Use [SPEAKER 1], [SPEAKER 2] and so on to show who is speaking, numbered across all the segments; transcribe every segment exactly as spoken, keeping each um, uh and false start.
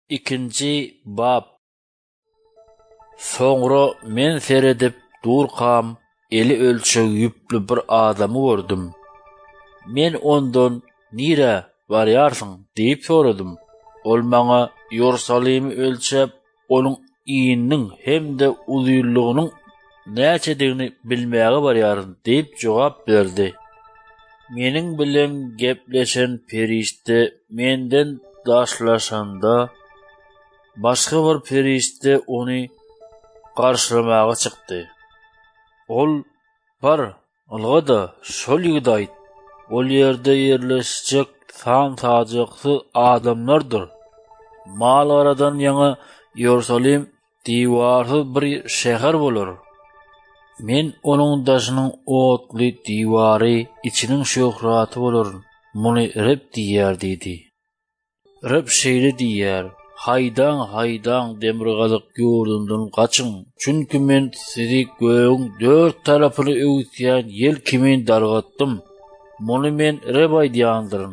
[SPEAKER 1] İkinci bab. Soňra men seredip durkam, eli ölçek yüplü bir adamy gördüm. Men ondan "Nire barýarsyň?" diýip soradym. Ol maňa Ýerusalimy ölçep, onuň iýniniň hemde uzylygynyň näçedigini bilmäge barýaryn diýip jogap berdi. Meniň bilen gepleşen perişte menden daşlaşanda, başga bir perişte ony garşylamaga çykdy. Ol bar algada şol ýigit aýt. Ol ýerde ýerleşjek san sajaksy adamlardyr. Mal aradan ýaňa Ýerusalim diwarsyz bir şäher bolar. Men onuň daşynyň otly diwary, içiniň şöhraty bolar. Muny Reb diýär diýdi. Reb şeýle diýär: "Haydan haydan demirgalyk ýurdundan gaçyň, çünki men sizi göğüň dört tarapyny öwütýän ýel kimin dargatdym. Muny men Reb aýdýandyryn.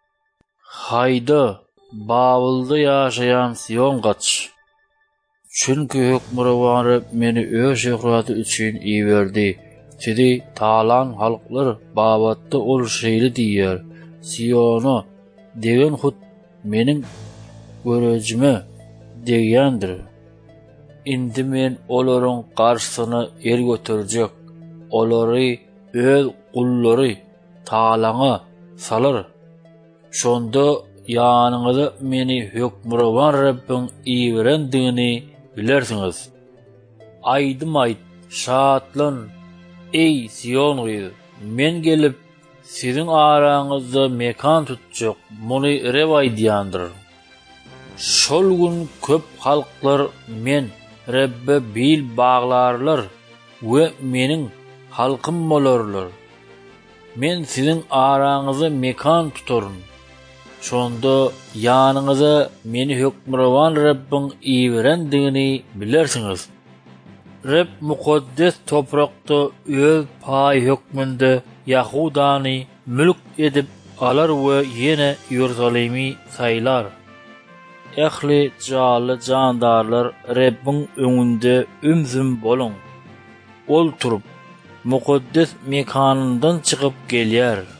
[SPEAKER 1] Hayda, Babylda ýaşaýan Sion gaç. Çünki hökmürawan Reb meni öz şöhraty üçin iýerdi. Sizi talan halklar babatda ol şeýle diýär: Siona degen hut meniň görejime deýändir. Indi men olaryň garşysyna el göterjek. Olary öz gullary talaňa salar. Şonda ýanyňyza meni hökmürawan Rabbiň iýerendigini bilersiňiz. Aýdym aýt, şatlan, ey Sion gyzy! Men gelip siziň araňyzda mekan tutjak, muny Reb aýdýandyr. Şol gün köp halklar men Rebbe bil baglarlar we meniň halkym bolarlar. Men siziň araňyzda mekan tutaryn. Şonda ýanyňyza meni hökmürawan Rabbiň iýerendigini bilersiňiz. Reb mukaddes toprakda öz paý hökmünde Yahudany mülk edip alar we ýene Ýerusalimy saýlar. Ähli jaly jandarlar Rabbiň öňünde ümzüm bolun. Ol turup mukaddes mekanyndan çykyp gelýär.